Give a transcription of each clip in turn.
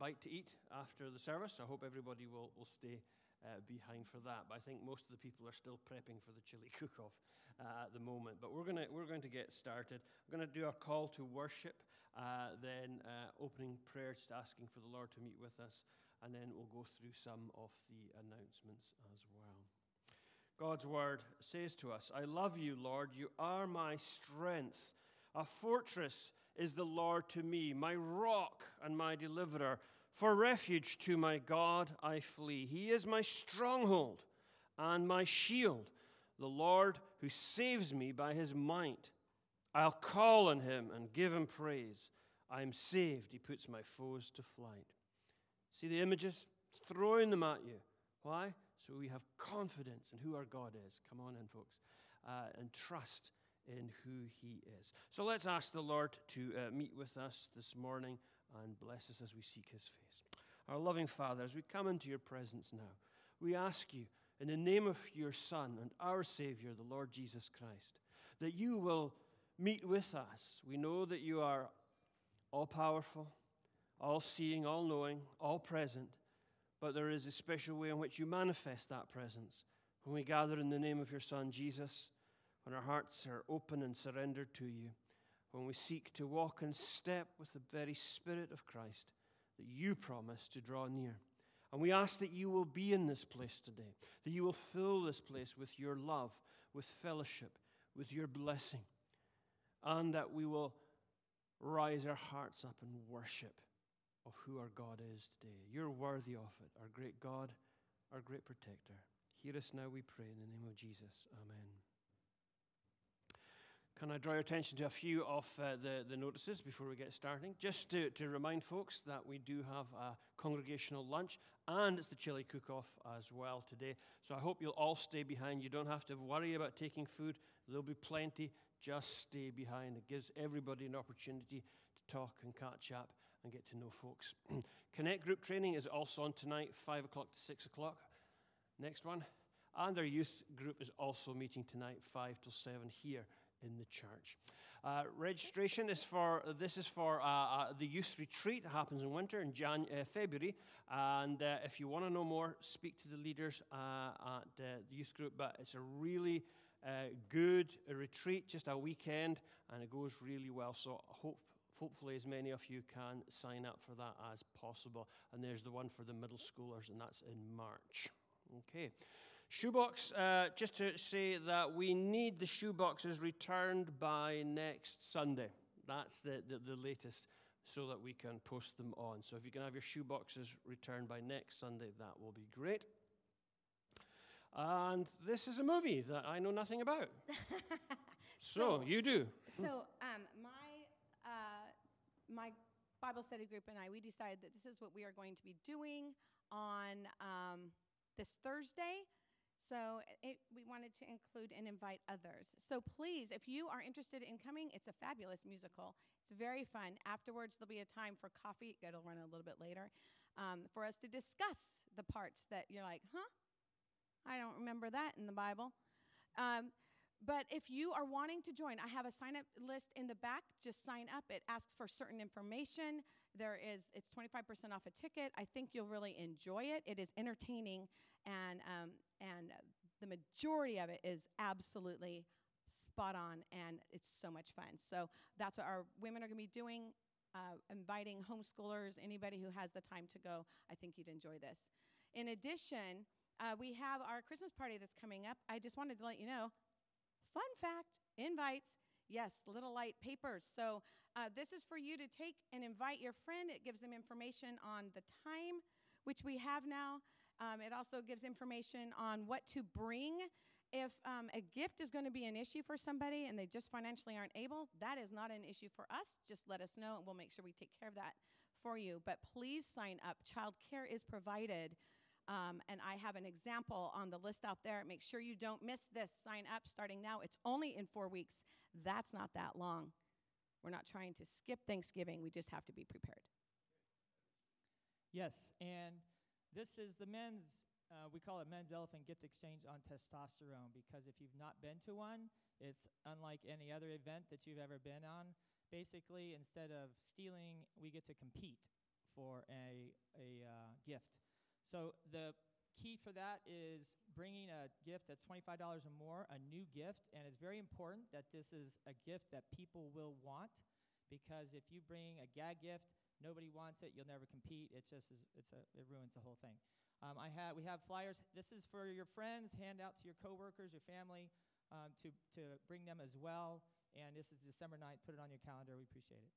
bite to eat after the service. I hope everybody will stay behind for that. But I think most of the people are still prepping for the chili cook-off at the moment. But we're going to get started. We're going to do our call to worship, then opening prayer, just asking for the Lord to meet with us, and then we'll go through some of the announcements as well. God's word says to us, I love you, Lord. You are my strength. A fortress is the Lord to me, my rock and my deliverer. For refuge to my God I flee. He is my stronghold and my shield, the Lord who saves me by his might. I'll call on him and give him praise. I am saved. He puts my foes to flight. See the images? Throwing them at you. Why? So we have confidence in who our God is. Come on in, folks. And trust in who he is. So let's ask the Lord to meet with us this morning and bless us as we seek his face. Our loving Father, as we come into your presence now, we ask you in the name of your Son and our Savior, the Lord Jesus Christ, that you will meet with us. We know that you are all-powerful, all-seeing, all-knowing, all-present, but there is a special way in which you manifest that presence when we gather in the name of your Son, Jesus, when our hearts are open and surrendered to you, when we seek to walk in step with the very Spirit of Christ that you promise to draw near. And we ask that you will be in this place today, that you will fill this place with your love, with fellowship, with your blessing, and that we will rise our hearts up in worship of who our God is today. You're worthy of it, our great God, our great protector. Hear us now, we pray, in the name of Jesus. Amen. Can I draw your attention to a few of the notices before we get starting? Just to remind folks that we do have a congregational lunch, and it's the chili cook-off as well today. So I hope you'll all stay behind. You don't have to worry about taking food. There'll be plenty. Just stay behind. It gives everybody an opportunity to talk and catch up and get to know folks. Connect group training is also on tonight, 5 o'clock to 6 o'clock. Next one. And our youth group is also meeting tonight, 5 till 7 here in the church. Registration is for the youth retreat that happens in winter in February. And if you want to know more, speak to the leaders at the youth group. But it's a really good retreat, just a weekend, and it goes really well. So hopefully as many of you can sign up for that as possible. And there's the one for the middle schoolers, and that's in March. Okay. Shoebox, just to say that we need the shoeboxes returned by next Sunday. That's the latest, so that we can post them on. So if you can have your shoeboxes returned by next Sunday, that will be great. And this is a movie that I know nothing about. So you do. So my Bible study group and I, we decided that this is what we are going to be doing on this Thursday. So we wanted to include and invite others. So please, if you are interested in coming, it's a fabulous musical. It's very fun. Afterwards, there'll be a time for coffee. It'll run a little bit later, for us to discuss the parts that you're like, huh? I don't remember that in the Bible. But if you are wanting to join, I have a sign-up list in the back. Just sign up. It asks for certain information. It's 25% off a ticket. I think you'll really enjoy it. It is entertaining, and the majority of it is absolutely spot on, and it's so much fun. So that's what our women are going to be doing, inviting homeschoolers, anybody who has the time to go. I think you'd enjoy this. In addition, we have our Christmas party that's coming up. I just wanted to let you know, fun fact, invites, yes, Little Light papers. So this is for you to take and invite your friend. It gives them information on the time, which we have now. It also gives information on what to bring. If a gift is going to be an issue for somebody and they just financially aren't able, that is not an issue for us. Just let us know, and we'll make sure we take care of that for you. But please sign up. Child care is provided. And I have an example on the list out there. Make sure you don't miss this. Sign up starting now. It's only in 4 weeks. That's not that long. We're not trying to skip Thanksgiving. We just have to be prepared. Yes, and this is the men's, we call it Men's Elephant Gift Exchange on testosterone, because if you've not been to one, it's unlike any other event that you've ever been on. Basically, instead of stealing, we get to compete for a gift. So the key for that is bringing a gift that's $25 or more, a new gift, and it's very important that this is a gift that people will want, because if you bring a gag gift, nobody wants it, you'll never compete. It ruins the whole thing. We have flyers. This is for your friends. Hand out to your coworkers, your family, to bring them as well. And this is December 9th. Put it on your calendar. We appreciate it.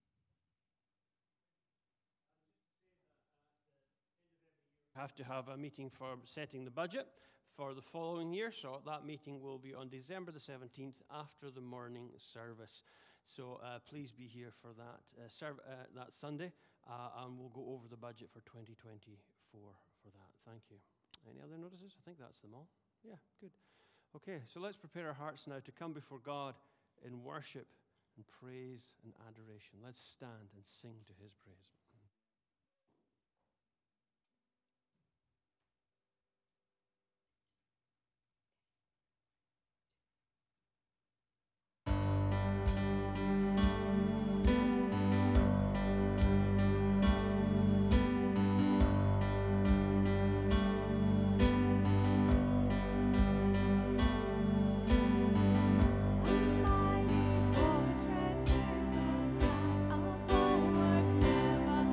Have to have a meeting for setting the budget for the following year. So that meeting will be on December the 17th after the morning service. So please be here for that Sunday, and we'll go over the budget for 2024 for that. Thank you. Any other notices? I think that's them all. Yeah, good. Okay, so let's prepare our hearts now to come before God in worship and praise and adoration. Let's stand and sing to his praise. Mighty fortress is a God, a bulwark never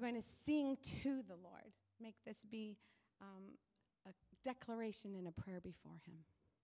going to sing to the Lord. Make this be a declaration and a prayer before him.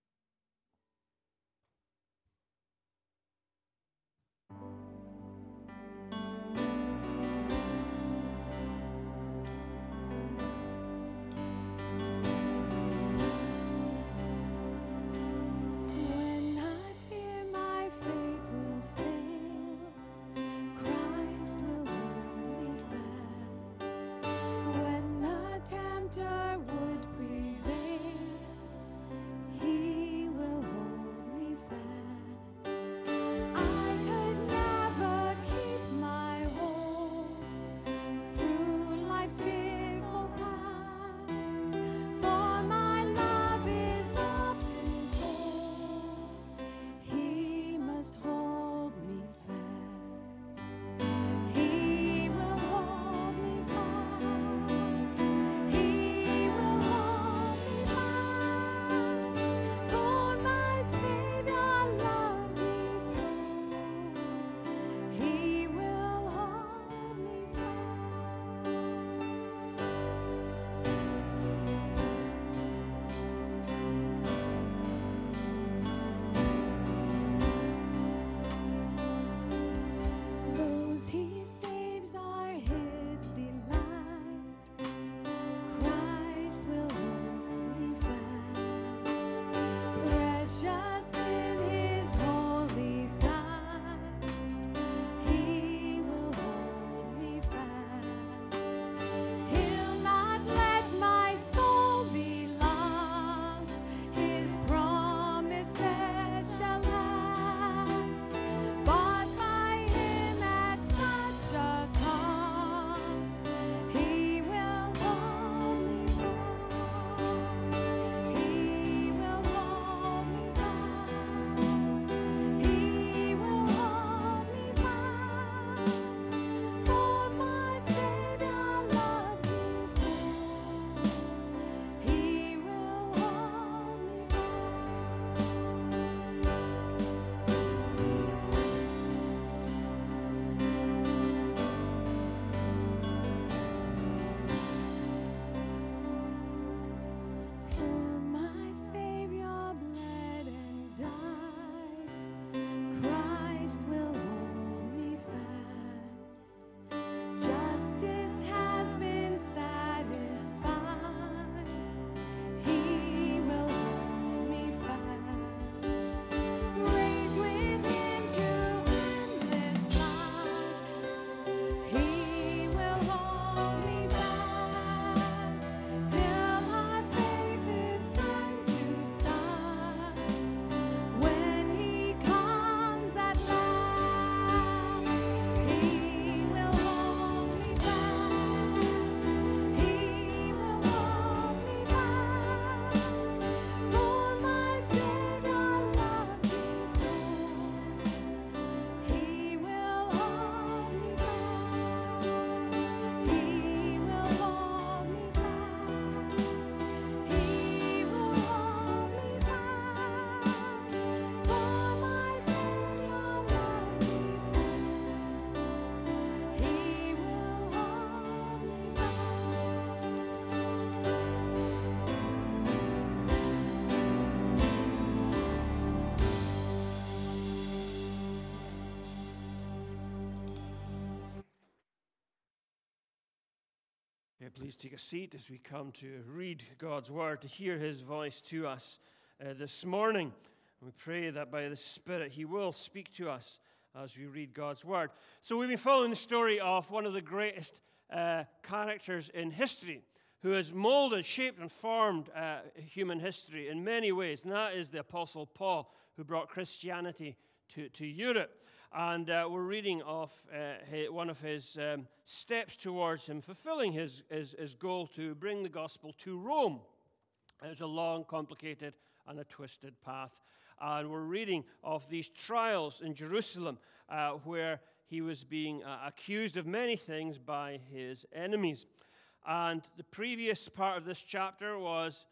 Please take a seat as we come to read God's word, to hear his voice to us this morning. And we pray that by the Spirit he will speak to us as we read God's word. So we've been following the story of one of the greatest characters in history, who has molded, shaped, and formed human history in many ways. And that is the Apostle Paul, who brought Christianity to Europe. And we're reading of one of his steps towards him fulfilling his goal to bring the gospel to Rome. It was a long, complicated, and a twisted path. And we're reading of these trials in Jerusalem where he was being accused of many things by his enemies. And the previous part of this chapter was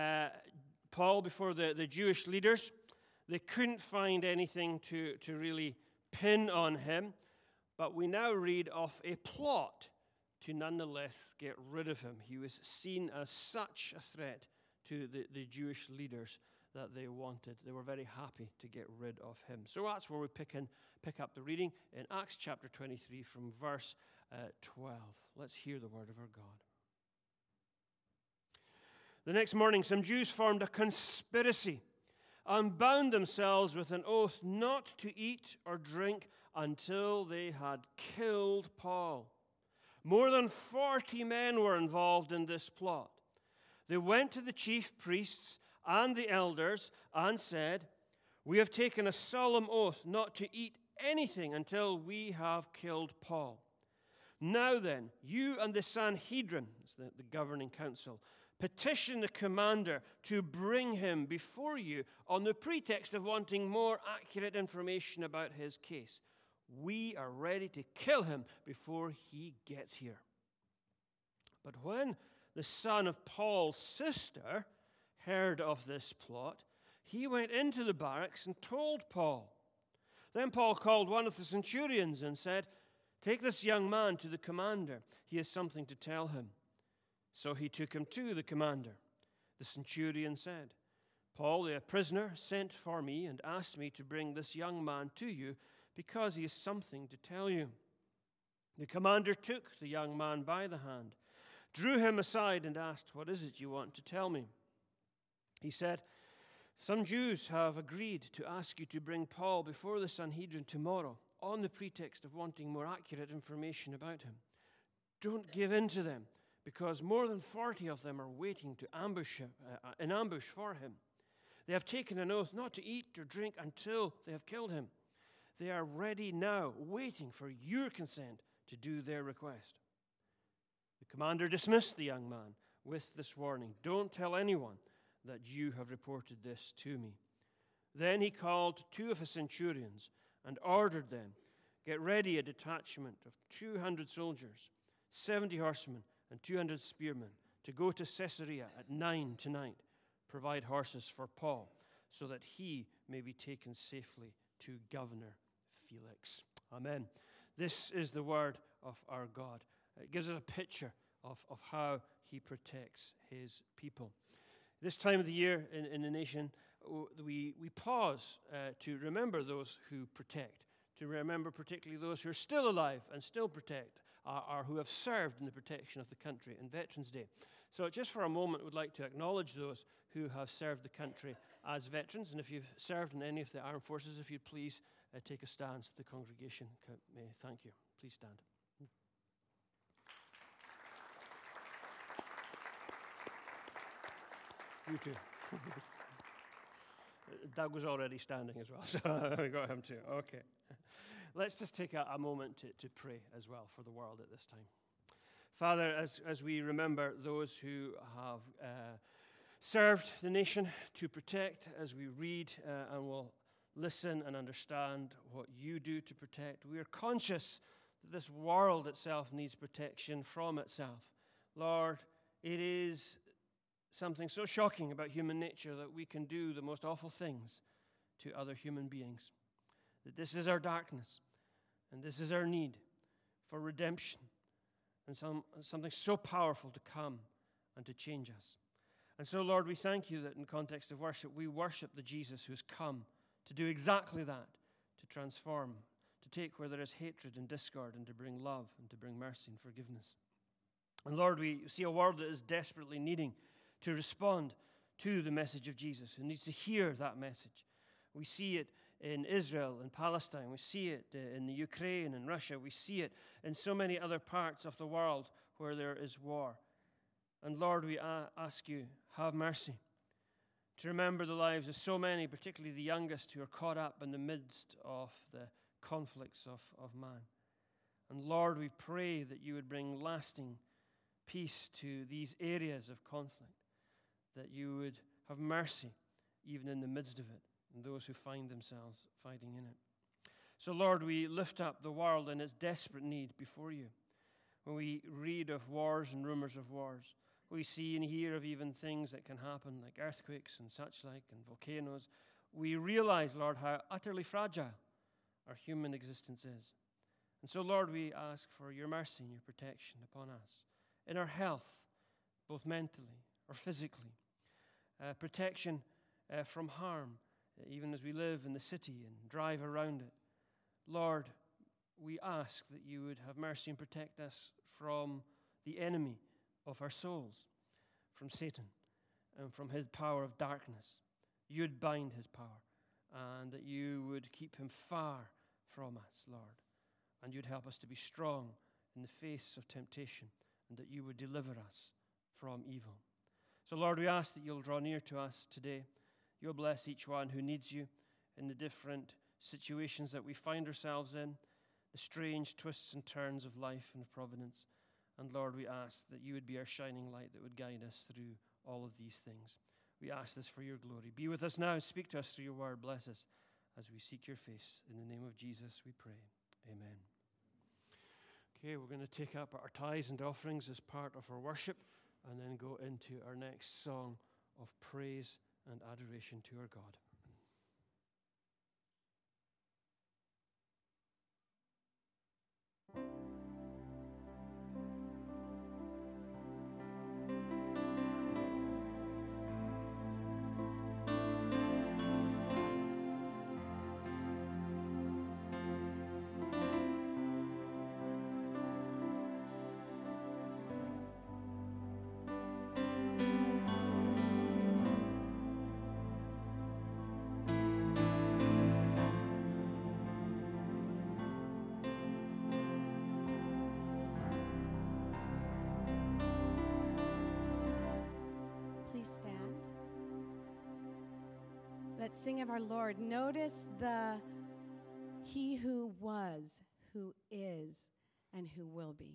Paul before the Jewish leaders. They couldn't find anything to really pin on him, but we now read of a plot to nonetheless get rid of him. He was seen as such a threat to the Jewish leaders that they wanted. They were very happy to get rid of him. So that's where we pick up the reading in Acts chapter 23 from verse 12. Let's hear the word of our God. The next morning, some Jews formed a conspiracy and bound themselves with an oath not to eat or drink until they had killed Paul. More than 40 men were involved in this plot. They went to the chief priests and the elders and said, "We have taken a solemn oath not to eat anything until we have killed Paul. Now then, you and the Sanhedrin," that's the governing council, "petition the commander to bring him before you on the pretext of wanting more accurate information about his case. We are ready to kill him before he gets here." But when the son of Paul's sister heard of this plot, he went into the barracks and told Paul. Then Paul called one of the centurions and said, "Take this young man to the commander. He has something to tell him." So he took him to the commander. The centurion said, "Paul, the prisoner, sent for me and asked me to bring this young man to you because he has something to tell you." The commander took the young man by the hand, drew him aside and asked, "What is it you want to tell me?" He said, "Some Jews have agreed to ask you to bring Paul before the Sanhedrin tomorrow on the pretext of wanting more accurate information about him. Don't give in to them, because more than 40 of them are waiting to in ambush for him. They have taken an oath not to eat or drink until they have killed him. They are ready now, waiting for your consent to do their request." The commander dismissed the young man with this warning, "Don't tell anyone that you have reported this to me." Then he called 2 of his centurions and ordered them, "Get ready a detachment of 200 soldiers, 70 horsemen, and 200 spearmen to go to Caesarea at 9 tonight. Provide horses for Paul, so that he may be taken safely to Governor Felix." Amen. This is the word of our God. It gives us a picture of how he protects his people. This time of the year in the nation, we pause to remember those who protect, to remember particularly those who are still alive and still protect, or who have served in the protection of the country in Veterans Day. So just for a moment, we'd like to acknowledge those who have served the country as veterans. And if you've served in any of the armed forces, if you'd please take a stance, the congregation may thank you. Please stand. You too. Doug was already standing as well, so we got him too. Okay. Let's just take a moment to pray as well for the world at this time. Father, as we remember those who have served the nation to protect, as we read and will listen and understand what you do to protect, we are conscious that this world itself needs protection from itself. Lord, it is something so shocking about human nature that we can do the most awful things to other human beings. That this is our darkness, and this is our need for redemption, and something so powerful to come and to change us. And so, Lord, we thank you that in context of worship, we worship the Jesus who has come to do exactly that, to transform, to take where there is hatred and discord, and to bring love and to bring mercy and forgiveness. And Lord, we see a world that is desperately needing to respond to the message of Jesus, who needs to hear that message. We see it in Israel and Palestine. We see it in the Ukraine and Russia. We see it in so many other parts of the world where there is war. And Lord, we ask you, have mercy to remember the lives of so many, particularly the youngest, who are caught up in the midst of the conflicts of man. And Lord, we pray that you would bring lasting peace to these areas of conflict, that you would have mercy even in the midst of it, and those who find themselves fighting in it. So, Lord, we lift up the world in its desperate need before you. When we read of wars and rumors of wars, we see and hear of even things that can happen, like earthquakes and such like, and volcanoes, we realize, Lord, how utterly fragile our human existence is. And so, Lord, we ask for your mercy and your protection upon us in our health, both mentally or physically. Protection from harm, even as we live in the city and drive around it. Lord, we ask that you would have mercy and protect us from the enemy of our souls, from Satan and from his power of darkness. You'd bind his power, and that you would keep him far from us, Lord. And you'd help us to be strong in the face of temptation, and that you would deliver us from evil. So, Lord, we ask that you'll draw near to us today. You'll bless each one who needs you in the different situations that we find ourselves in, the strange twists and turns of life and of providence. And, Lord, we ask that you would be our shining light that would guide us through all of these things. We ask this for your glory. Be with us now. Speak to us through your word. Bless us as we seek your face. In the name of Jesus, we pray. Amen. Okay, we're going to take up our tithes and offerings as part of our worship and then go into our next song of praise and adoration to our God. Stand. Let's sing of our Lord. Notice the He who was, who is, and who will be.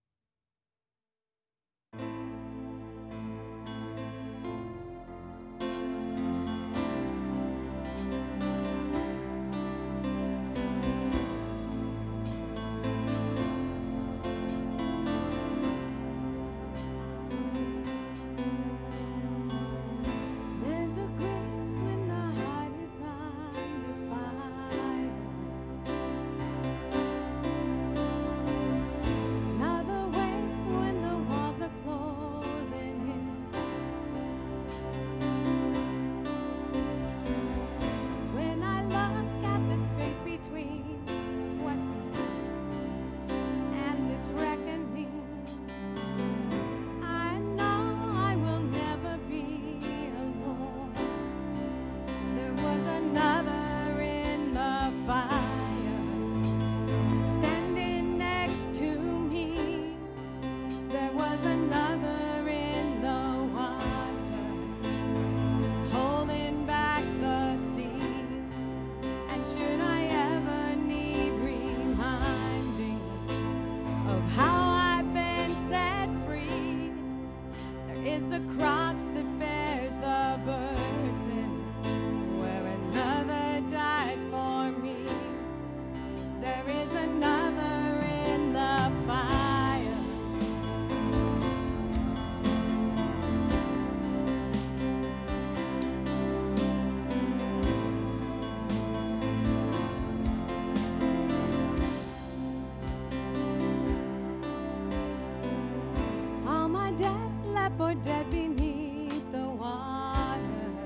For dead beneath the waters,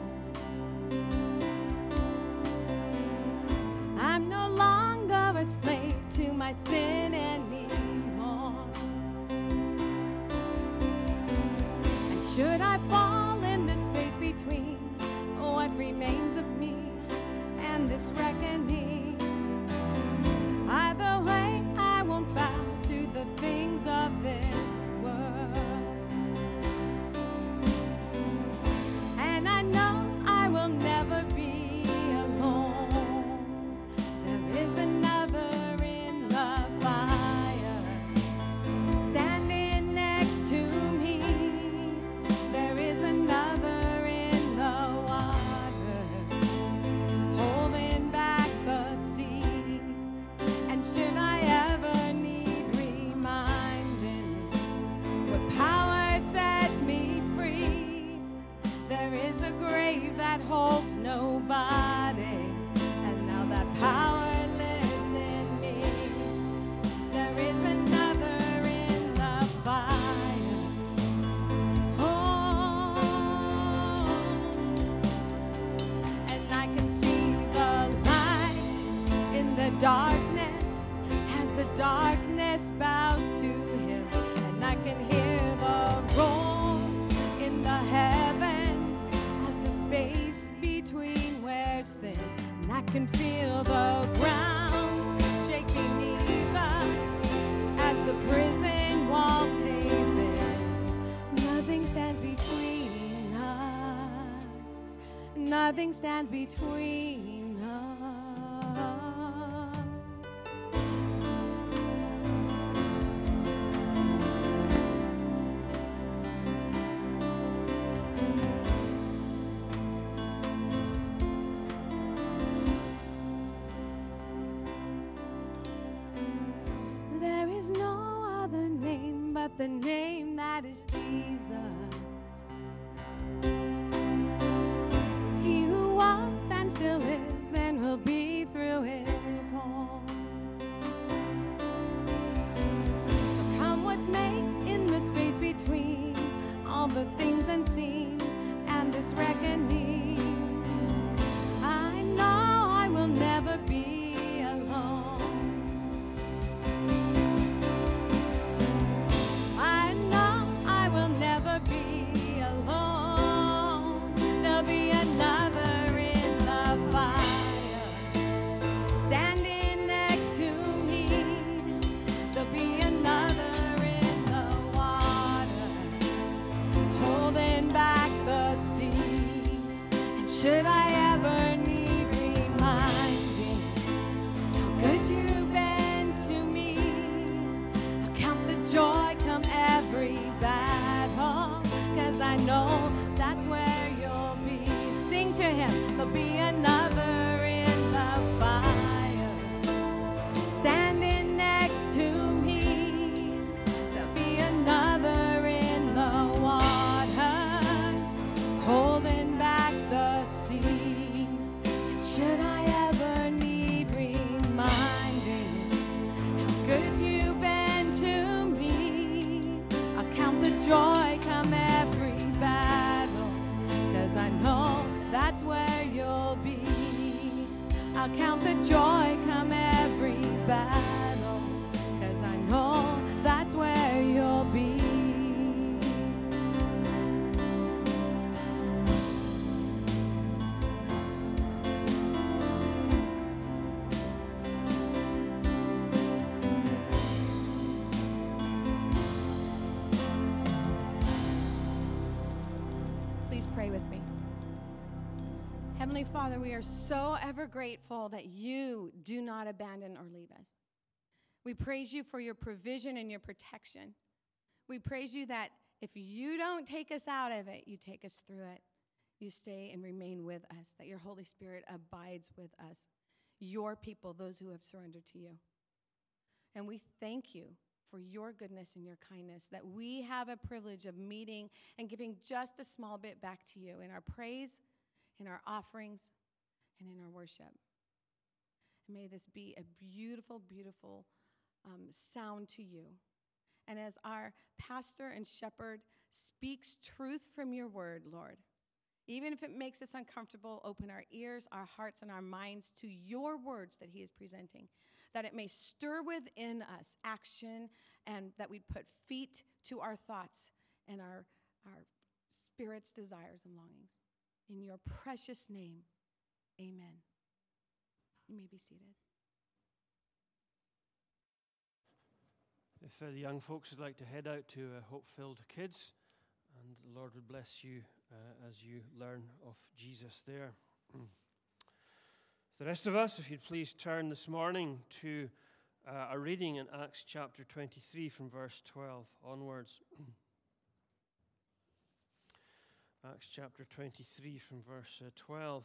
I'm no longer a slave to my sin anymore. And should I fall in the space between what remains of me and this reckoning, either way I won't bow to the things of this world. Never be alone. There is another in the fire standing next to me. There is another in the water holding back the the darkness bows to him, and I can hear the roar in the heavens as the space between wears thin, and I can feel the ground shake beneath us as the prison walls cave in. Nothing stands between us. Nothing stands between us. There is no other name but the name that is Jesus. He who was and still is and will be through it all. So come what may in the space between all the things unseen and this reckoning, I know I will never be alone. I know I will never be alone. There'll be another in the fire standing next to me. There'll be another in the water holding back the seas. And should I ever need reminding how good you've been to me, I'll count the joy come every battle, 'cause I know that's where you'll be. Sing to him. There'll be another in the fire standing next to me. There'll be another in the waters holding back the seas. And should I ever need reminding how good you've been to me, I'll count the joy come every battle, 'cause I know that's where you'll be. I'll count the joy come every battle, 'cause I know that's where you'll be. Please pray with me. Heavenly Father, we are so ever grateful that you do not abandon or leave us. We praise you for your provision and your protection. We praise you that if you don't take us out of it, you take us through it. You stay and remain with us, that your Holy Spirit abides with us, your people, those who have surrendered to you. And we thank you for your goodness and your kindness, that we have a privilege of meeting and giving just a small bit back to you in our praise, in our offerings, and in our worship. And may this be a beautiful, beautiful sound to you. And as our pastor and shepherd speaks truth from your word, Lord, even if it makes us uncomfortable, open our ears, our hearts, and our minds to your words that he is presenting, that it may stir within us action, and that we'd put feet to our thoughts and our spirit's desires and longings. In your precious name, amen. You may be seated. If the young folks would like to head out to Hope-Filled Kids, and the Lord would bless you as you learn of Jesus there. The rest of us, if you'd please turn this morning to a reading in Acts chapter 23 from verse 12 onwards. Acts chapter 23 from verse 12.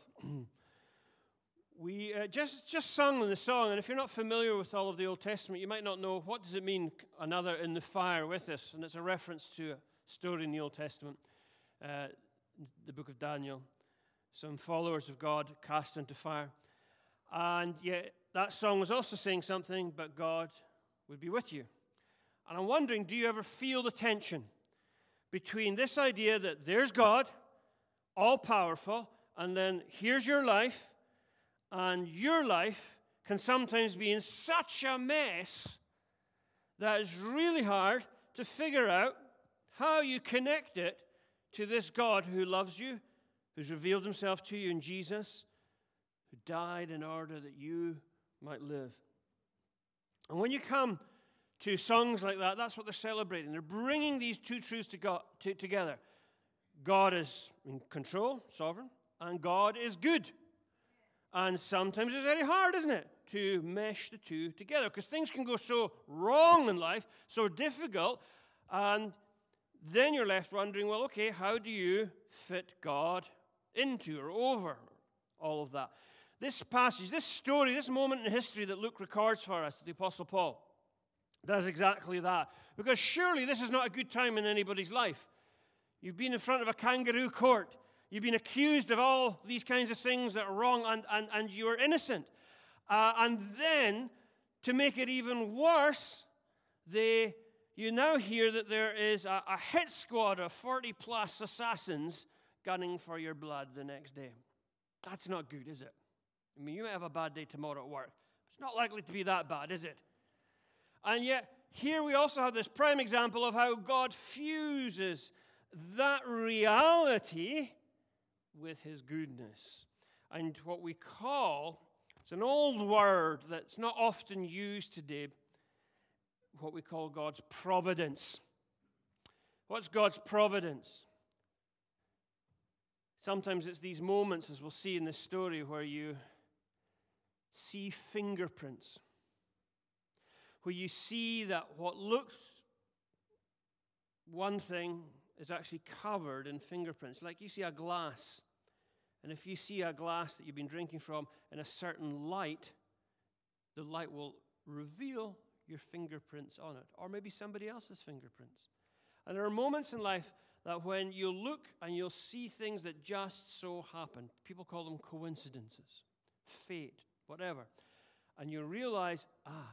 We just sung the song, and if you're not familiar with all of the Old Testament, you might not know what does it mean, another in the fire with us, and it's a reference to a story in the Old Testament, the book of Daniel, some followers of God cast into fire. And yet that song was also saying something, but God would be with you. And I'm wondering, do you ever feel the tension between this idea that there's God, all-powerful, and then here's your life, and your life can sometimes be in such a mess that it's really hard to figure out how you connect it to this God who loves you, who's revealed himself to you in Jesus, who died in order that you might live. And when you come to songs like that, that's what they're celebrating. They're bringing these two truths together. God is in control, sovereign, and God is good. And sometimes it's very hard, isn't it, to mesh the two together, because things can go so wrong in life, so difficult, and then you're left wondering, well, okay, how do you fit God into or over all of that? This passage, this story, this moment in history that Luke records for us, the Apostle Paul, does exactly that. Because surely this is not a good time in anybody's life. You've been in front of a kangaroo court. You've been accused of all these kinds of things that are wrong, and you're innocent. And then, to make it even worse, you now hear that there is a hit squad of 40-plus assassins gunning for your blood the next day. That's not good, is it? I mean, you might have a bad day tomorrow at work. It's not likely to be that bad, is it? And yet, here we also have this prime example of how God fuses that reality with his goodness. And what we call, it's an old word that's not often used today, what we call God's providence. What's God's providence? Sometimes it's these moments, as we'll see in this story, where you see fingerprints, where you see that what looks one thing is actually covered in fingerprints. Like you see a glass, and if you see a glass that you've been drinking from in a certain light, the light will reveal your fingerprints on it, or maybe somebody else's fingerprints. And there are moments in life that when you look and you'll see things that just so happen. People call them coincidences, fate, whatever. And you realize,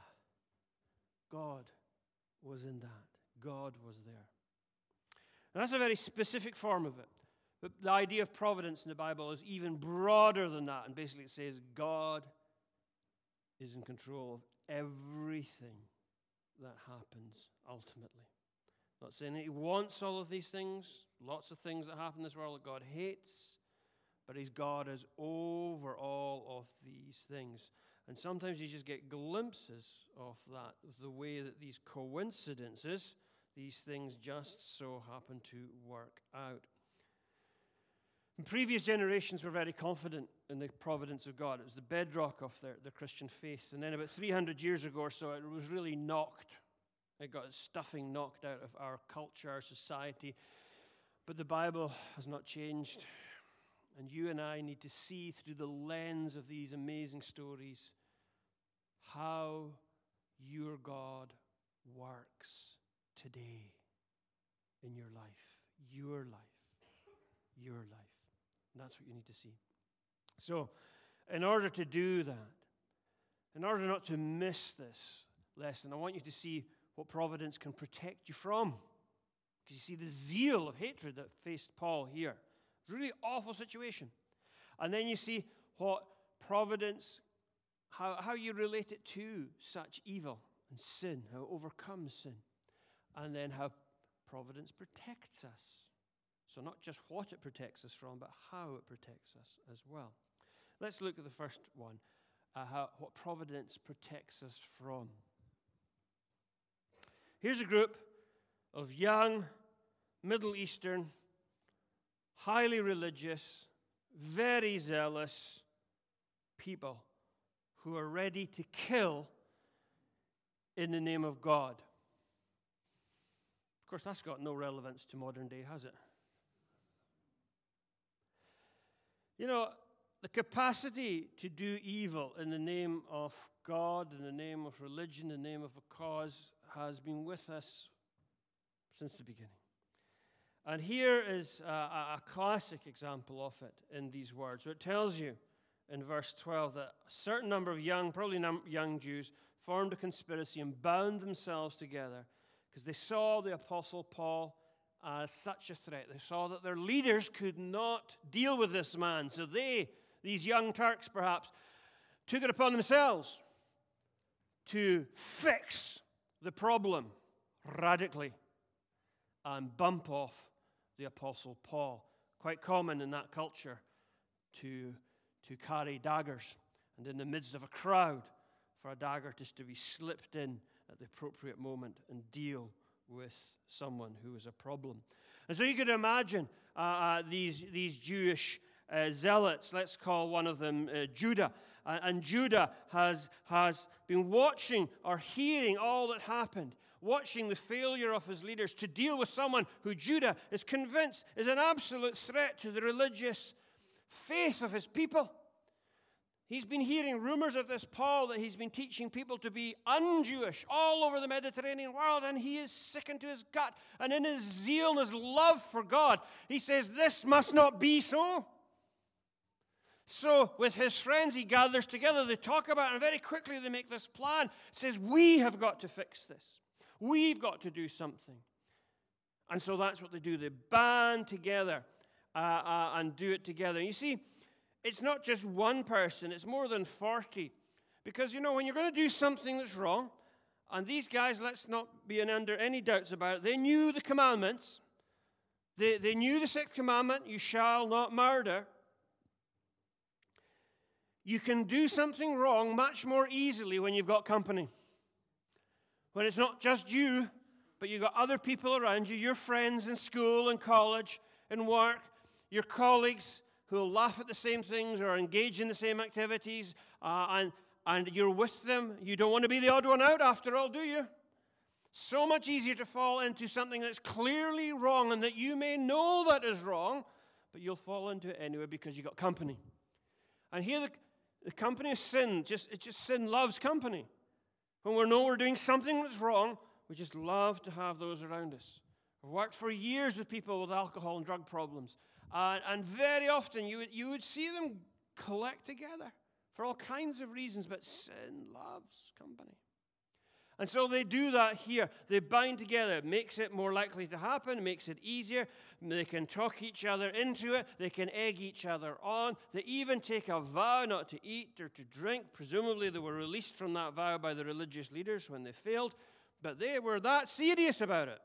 God was in that. God was there. And that's a very specific form of it. But the idea of providence in the Bible is even broader than that. And basically it says God is in control of everything that happens ultimately. Not saying that he wants all of these things. Lots of things that happen in this world that God hates. But God is over all of these things. And sometimes you just get glimpses of that, the way that these coincidences, these things just so happen to work out. And previous generations were very confident in the providence of God. It was the bedrock of their Christian faith. And then about 300 years ago or so, it was really knocked. It got its stuffing knocked out of our culture, our society. But the Bible has not changed. And you and I need to see through the lens of these amazing stories how your God works today in your life. Your life. Your life. And that's what you need to see. So, in order to do that, in order not to miss this lesson, I want you to see what providence can protect you from. Because you see the zeal of hatred that faced Paul here. Really awful situation. And then you see what providence, how you relate it to such evil and sin, how it overcomes sin. And then how providence protects us. So not just what it protects us from, but how it protects us as well. Let's look at the first one, what providence protects us from. Here's a group of young, Middle Eastern, highly religious, very zealous people who are ready to kill in the name of God. Of course, that's got no relevance to modern day, has it? You know, the capacity to do evil in the name of God, in the name of religion, in the name of a cause, has been with us since the beginning. And here is a classic example of it in these words. It tells you in verse 12 that a certain number of probably young Jews, formed a conspiracy and bound themselves together because they saw the Apostle Paul as such a threat. They saw that their leaders could not deal with this man. So these young Turks perhaps, took it upon themselves to fix the problem radically and bump off the Apostle Paul. Quite common in that culture to carry daggers, and in the midst of a crowd, for a dagger just to be slipped in at the appropriate moment and deal with someone who is a problem. And so you could imagine these Jewish zealots, let's call one of them Judah. And Judah has been watching or hearing all that happened, watching the failure of his leaders to deal with someone who Judah is convinced is an absolute threat to the religious faith of his people. He's been hearing rumors of this Paul, that he's been teaching people to be un-Jewish all over the Mediterranean world, and he is sickened to his gut. And in his zeal and his love for God, he says, this must not be so. So with his friends, he gathers together, they talk about it, and very quickly they make this plan. It says, we have got to fix this. We've got to do something. And so that's what they do. They band together and do it together. You see, it's not just one person, it's more than 40. Because, when you're going to do something that's wrong, and these guys, let's not be under any doubts about it, they knew the commandments. They knew the 6th commandment, you shall not murder. You can do something wrong much more easily when you've got company. When it's not just you, but you've got other people around you, your friends in school and college and work, your colleagues who will laugh at the same things or engage in the same activities, and you're with them. You don't want to be the odd one out after all, do you? So much easier to fall into something that's clearly wrong and that you may know that is wrong, but you'll fall into it anyway because you've got company. And here the company of sin, sin loves company. When we know we're doing something that's wrong, we just love to have those around us. I've worked for years with people with alcohol and drug problems. And very often you would see them collect together for all kinds of reasons, but sin loves company. And so they do that here. They bind together. It makes it more likely to happen. It makes it easier. They can talk each other into it. They can egg each other on. They even take a vow not to eat or to drink. Presumably they were released from that vow by the religious leaders when they failed. But they were that serious about it.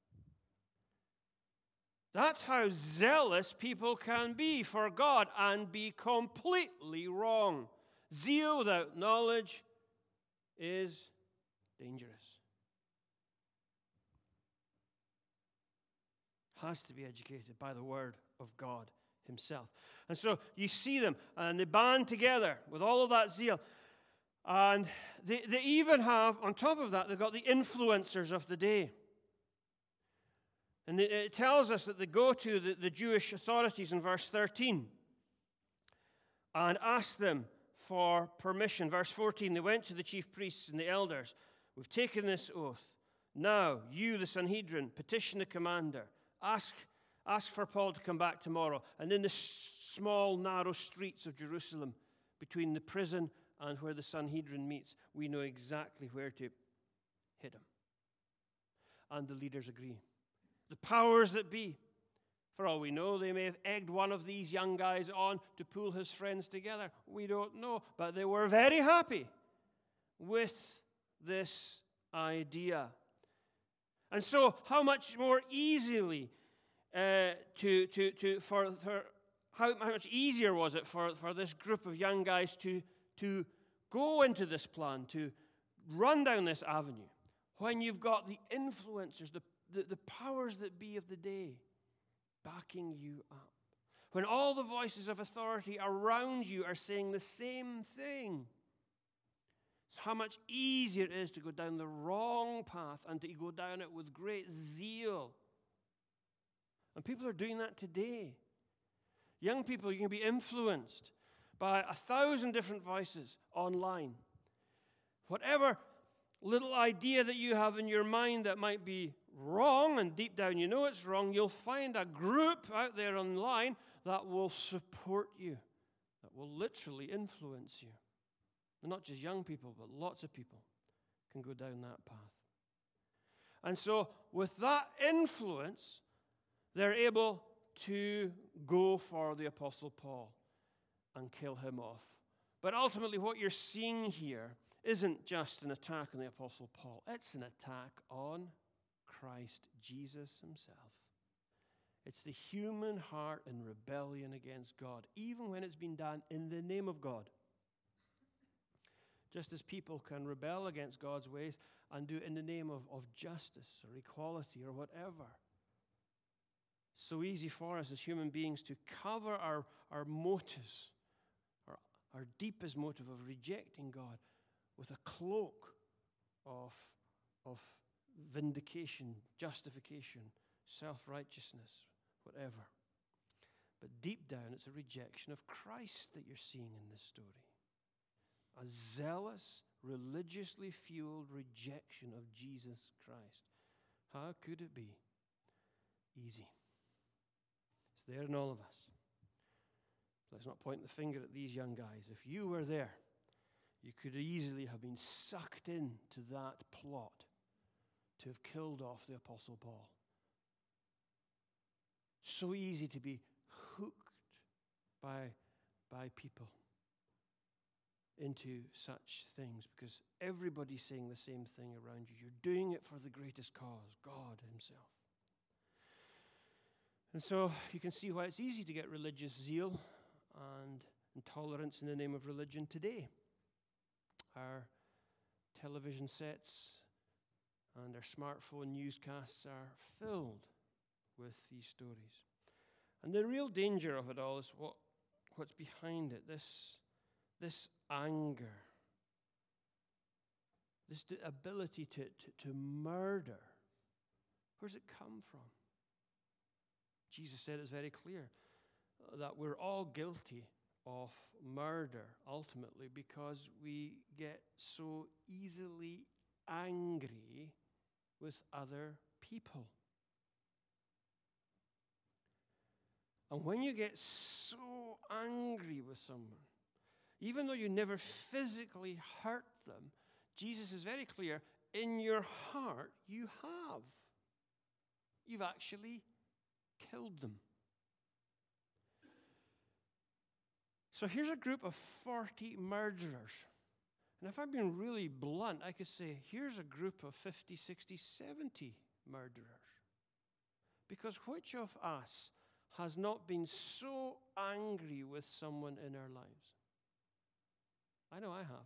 That's how zealous people can be for God and be completely wrong. Zeal without knowledge is dangerous. Has to be educated by the Word of God Himself. And so you see them, and they band together with all of that zeal. And they even have, on top of that, they've got the influencers of the day. And it tells us that they go to the Jewish authorities in verse 13 and ask them for permission. Verse 14, they went to the chief priests and the elders. We've taken this oath. Now, you, the Sanhedrin, petition the commander. Ask for Paul to come back tomorrow. And in the small, narrow streets of Jerusalem, between the prison and where the Sanhedrin meets, we know exactly where to hit him. And the leaders agree. The powers that be, for all we know, they may have egged one of these young guys on to pull his friends together. We don't know. But they were very happy with this idea. And so, how much more easily how much easier was it for this group of young guys to go into this plan, to run down this avenue, when you've got the influencers, the powers that be of the day backing you up, when all the voices of authority around you are saying the same thing? How much easier it is to go down the wrong path and to go down it with great zeal. And people are doing that today. Young people, you can be influenced by 1,000 different voices online. Whatever little idea that you have in your mind that might be wrong, and deep down you know it's wrong, you'll find a group out there online that will support you, that will literally influence you. And not just young people, but lots of people can go down that path. And so, with that influence, they're able to go for the Apostle Paul and kill him off But ultimately, what you're seeing here isn't just an attack on the Apostle Paul. It's an attack on Christ Jesus himself. It's the human heart in rebellion against God, even when it's been done in the name of God. Just as people can rebel against God's ways and do it in the name of justice or equality or whatever. So easy for us as human beings to cover our motives, our deepest motive of rejecting God, with a cloak of vindication, justification, self-righteousness, whatever. But deep down, it's a rejection of Christ that you're seeing in this story. A zealous, religiously fueled rejection of Jesus Christ. How could it be? Easy. It's there in all of us. Let's not point the finger at these young guys. If you were there, you could easily have been sucked into that plot to have killed off the Apostle Paul. So easy to be hooked by people into such things because everybody's saying the same thing around you. You're doing it for the greatest cause, God himself. And so you can see why it's easy to get religious zeal and intolerance in the name of religion today. Our television sets and our smartphone newscasts are filled with these stories. And the real danger of it all is what's behind it, this anger, this ability to murder. Where's it come from? Jesus said it's very clear that we're all guilty of murder ultimately because we get so easily angry with other people. And when you get so angry with someone, even though you never physically hurt them, Jesus is very clear, in your heart you have. You've actually killed them. So here's a group of 40 murderers. And if I've been really blunt, I could say, here's a group of 50, 60, 70 murderers. Because which of us has not been so angry with someone in our lives? I know I have.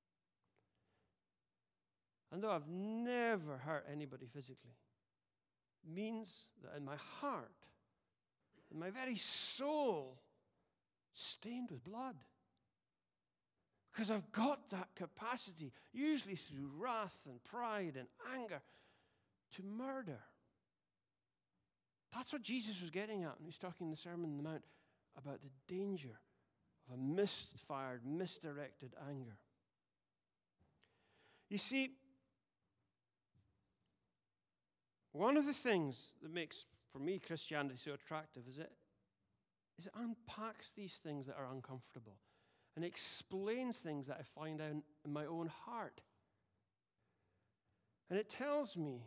And though I've never hurt anybody physically, means that in my heart, in my very soul, stained with blood. Because I've got that capacity, usually through wrath and pride and anger, to murder. That's what Jesus was getting at when he was talking in the Sermon on the Mount about the danger of a misfired, misdirected anger. You see, one of the things that makes, for me, Christianity so attractive is it unpacks these things that are uncomfortable and explains things that I find out in my own heart. And it tells me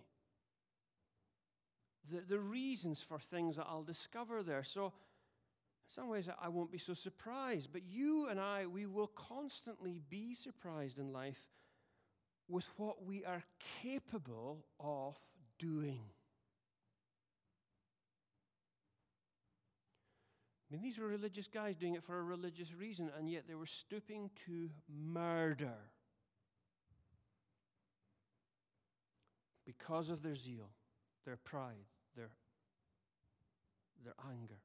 the reasons for things that I'll discover there. So in some ways I won't be so surprised. But you and I, we will constantly be surprised in life with what we are capable of doing. I mean, these were religious guys doing it for a religious reason, and yet they were stooping to murder because of their zeal, their pride, their anger.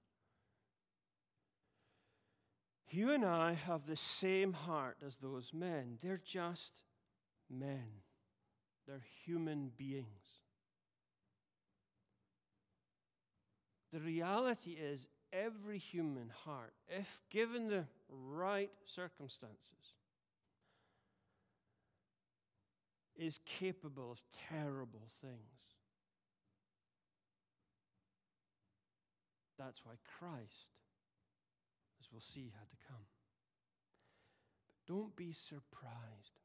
You and I have the same heart as those men. They're just men. They're human beings. The reality is, every human heart, if given the right circumstances, is capable of terrible things. That's why Christ, as we'll see, had to come. But don't be surprised.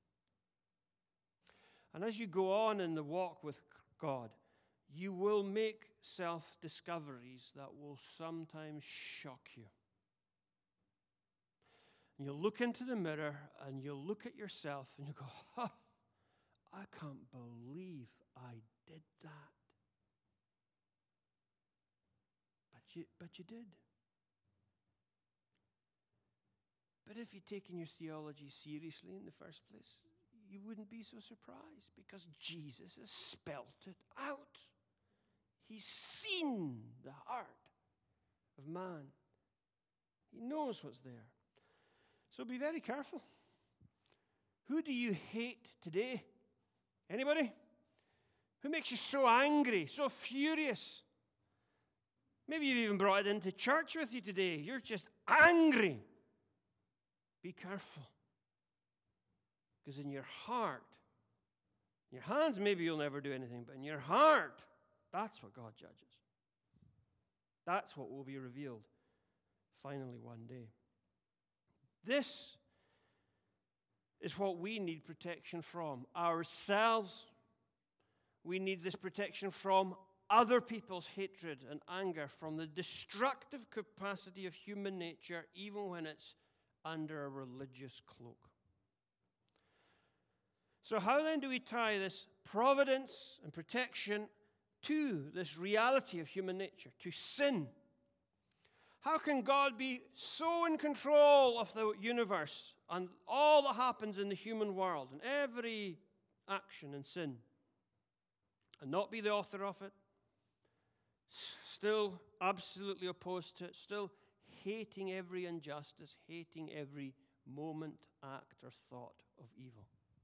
And as you go on in the walk with God, you will make self-discoveries that will sometimes shock you. And you'll look into the mirror and you'll look at yourself and you go, I can't believe I did that. But you did. But if you'd taken your theology seriously in the first place, you wouldn't be so surprised, because Jesus has spelt it out. He's seen the heart of man. He knows what's there. So be very careful. Who do you hate today? Anybody? Who makes you so angry, so furious? Maybe you've even brought it into church with you today. You're just angry. Be careful. Because in your heart, your hands, maybe you'll never do anything, but in your heart, that's what God judges. That's what will be revealed finally one day. This is what we need protection from ourselves. We need this protection from other people's hatred and anger, from the destructive capacity of human nature, even when it's under a religious cloak. So how then do we tie this providence and protection to this reality of human nature, to sin? How can God be so in control of the universe and all that happens in the human world and every action and sin, and not be the author of it, still absolutely opposed to it, still hating every injustice, hating every moment, act, or thought of evil?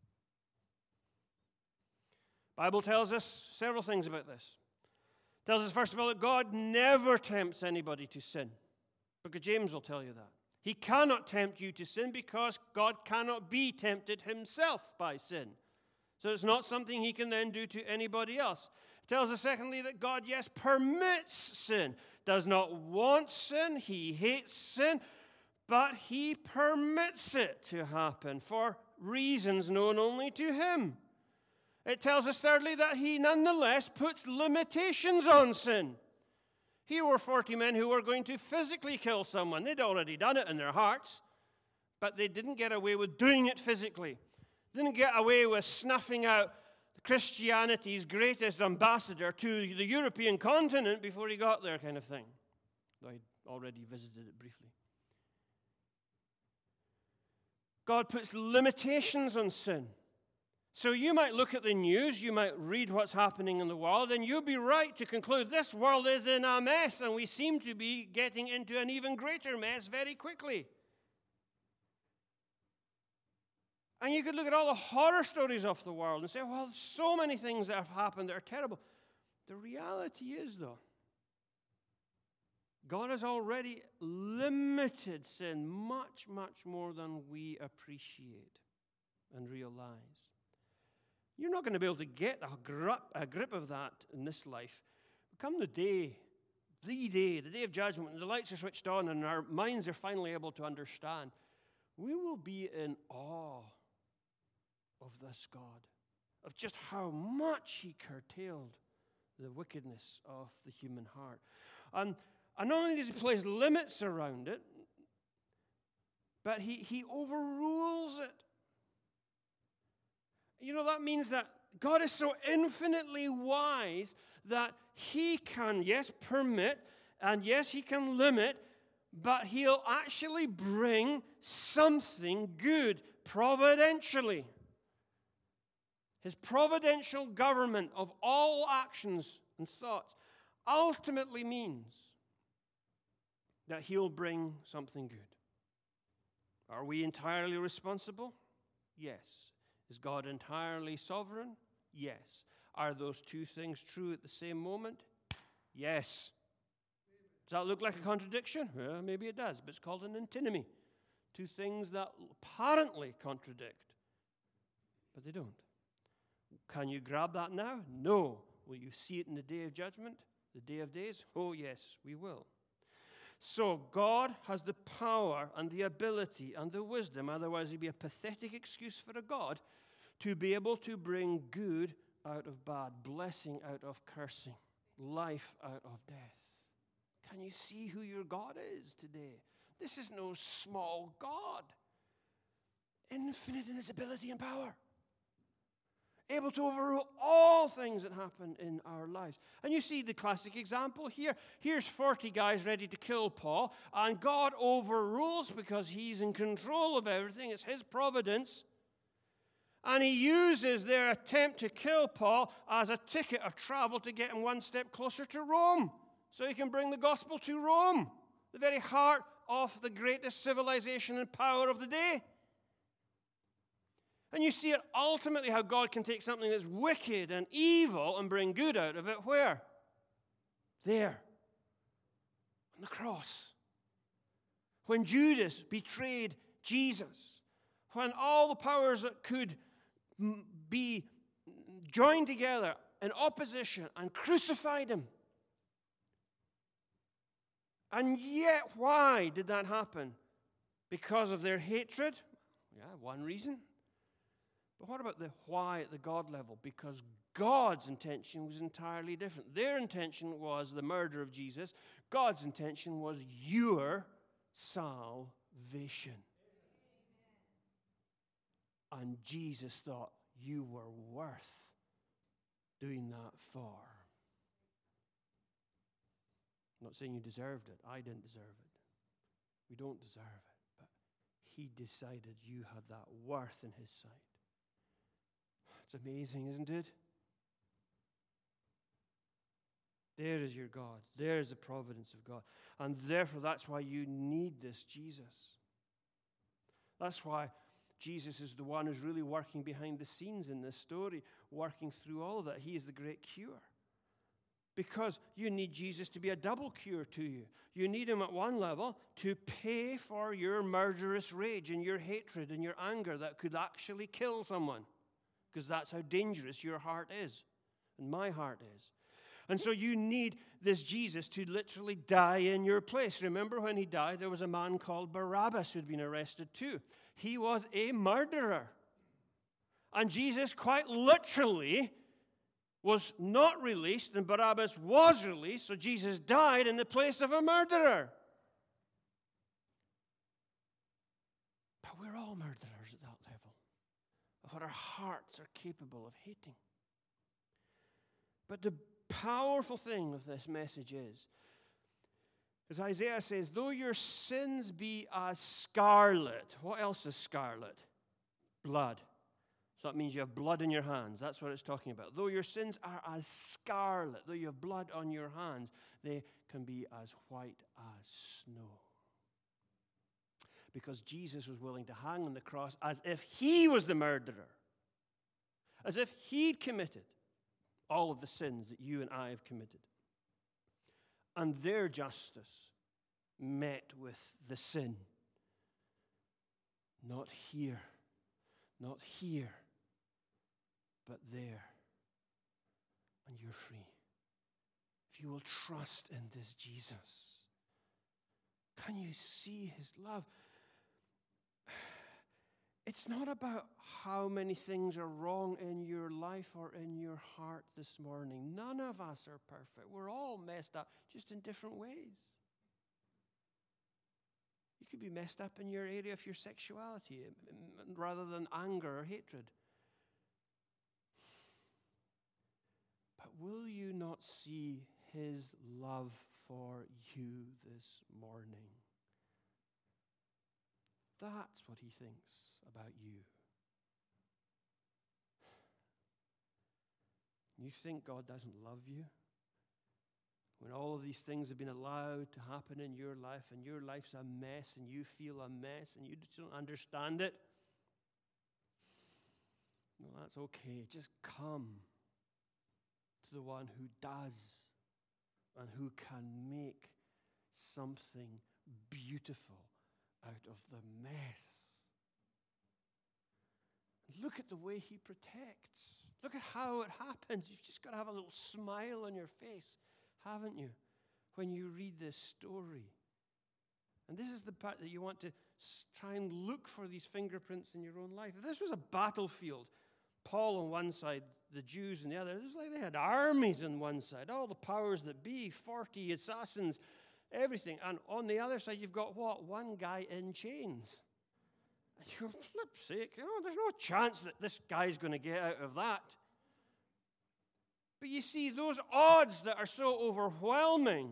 The Bible tells us several things about this. It tells us, first of all, that God never tempts anybody to sin. Book of James will tell you that. He cannot tempt you to sin because God cannot be tempted himself by sin. So it's not something he can then do to anybody else. It tells us, secondly, that God, yes, permits sin. Does not want sin. He hates sin. But he permits it to happen for reasons known only to him. It tells us, thirdly, that he nonetheless puts limitations on sin. Here were 40 men who were going to physically kill someone. They'd already done it in their hearts, but they didn't get away with doing it physically. Didn't get away with snuffing out Christianity's greatest ambassador to the European continent before he got there, kind of thing. Though I'd already visited it briefly. God puts limitations on sin. So you might look at the news, you might read what's happening in the world, and you'll be right to conclude this world is in a mess, and we seem to be getting into an even greater mess very quickly. And you could look at all the horror stories of the world and say, well, so many things that have happened that are terrible. The reality is, though, God has already limited sin much, much more than we appreciate and realize. You're not going to be able to get a grip of that in this life. Come the day of judgment, when the lights are switched on and our minds are finally able to understand, we will be in awe of this God, of just how much he curtailed the wickedness of the human heart. And not only does he place limits around it, but he overrules it. You know, that means that God is so infinitely wise that he can, yes, permit, and yes, he can limit, but he'll actually bring something good providentially. His providential government of all actions and thoughts ultimately means that he'll bring something good. Are we entirely responsible? Yes. Is God entirely sovereign? Yes. Are those two things true at the same moment? Yes. Does that look like a contradiction? Well, maybe it does, but it's called an antinomy. Two things that apparently contradict, but they don't. Can you grab that now? No. Will you see it in the day of judgment? The day of days? Oh, yes, we will. So God has the power and the ability and the wisdom, otherwise it'd be a pathetic excuse for a God, to be able to bring good out of bad, blessing out of cursing, life out of death. Can you see who your God is today? This is no small God. infinite in his ability and power. Able to overrule all things that happen in our lives. And you see the classic example here. Here's 40 guys ready to kill Paul, and God overrules because he's in control of everything. It's his providence. And he uses their attempt to kill Paul as a ticket of travel to get him one step closer to Rome, so he can bring the gospel to Rome, the very heart of the greatest civilization and power of the day. And you see it ultimately how God can take something that's wicked and evil and bring good out of it. Where? There. On the cross. When Judas betrayed Jesus. When all the powers that could be joined together in opposition and crucified him. And yet, why did that happen? Because of their hatred? Yeah, one reason. But what about the why at the God level? Because God's intention was entirely different. Their intention was the murder of Jesus. God's intention was your salvation. And Jesus thought you were worth doing that for. I'm not saying you deserved it. I didn't deserve it. We don't deserve it. But he decided you had that worth in his sight. It's amazing, isn't it? There is your God. There is the providence of God. And therefore, that's why you need this Jesus. That's why Jesus is the one who's really working behind the scenes in this story, working through all of that. He is the great cure. Because you need Jesus to be a double cure to you. You need him at one level to pay for your murderous rage and your hatred and your anger that could actually kill someone. Because that's how dangerous your heart is, and my heart is. And so you need this Jesus to literally die in your place. Remember when he died, there was a man called Barabbas who'd been arrested too. He was a murderer. And Jesus quite literally was not released, and Barabbas was released, so Jesus died in the place of a murderer. But we're all murderers at that level, of what our hearts are capable of hating. But the powerful thing of this message is, as Isaiah says, though your sins be as scarlet. What else is scarlet? Blood. So that means you have blood in your hands. That's what it's talking about. Though your sins are as scarlet, though you have blood on your hands, they can be as white as snow. Because Jesus was willing to hang on the cross as if he was the murderer. As if he'd committed all of the sins that you and I have committed. And their justice met with the sin. Not here, not here, but there. And you're free. If you will trust in this Jesus. Can you see his love? It's not about how many things are wrong in your life or in your heart this morning. None of us are perfect. We're all messed up, just in different ways. You could be messed up in your area of your sexuality rather than anger or hatred. But will you not see his love for you this morning? That's what he thinks about you. You think God doesn't love you? When all of these things have been allowed to happen in your life and your life's a mess and you feel a mess and you just don't understand it? No, that's okay. Just come to the one who does and who can make something beautiful out of the mess. Look at the way he protects. Look at how it happens. You've just got to have a little smile on your face, haven't you, when you read this story? And this is the part that you want to try and look for these fingerprints in your own life. If this was a battlefield, Paul on one side, the Jews on the other, it was like they had armies on one side, all the powers that be, 40 assassins, everything. And on the other side, you've got what? One guy in chains. And you go, flip's sake, there's no chance that this guy's going to get out of that. But you see, those odds that are so overwhelming